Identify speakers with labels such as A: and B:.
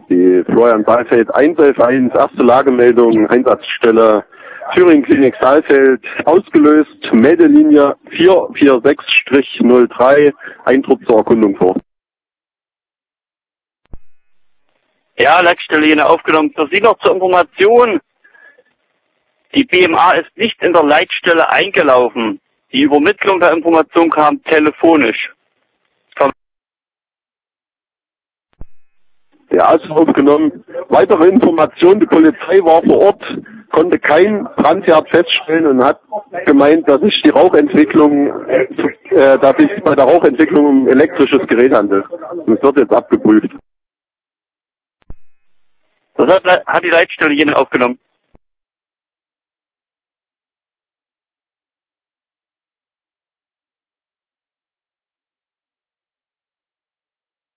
A: Die Florian Saalfeld 111, erste Lagemeldung, Einsatzstelle Thüringen Klinik Saalfeld, ausgelöst, Meldelinie 446-03, Eindruck zur Erkundung vor.
B: Ja, Leitstelle Jena aufgenommen. Für Sie noch zur Information. Die BMA ist nicht in der Leitstelle eingelaufen. Die Übermittlung der Information kam telefonisch.
A: Der ist aufgenommen. Weitere Informationen, die Polizei war vor Ort, konnte kein Brandherd feststellen und hat gemeint, dass sich die Rauchentwicklung, dass sich bei der Rauchentwicklung um elektrisches Gerät handelt. Und es wird jetzt abgeprüft.
B: Das hat die Leitstelle Jena aufgenommen.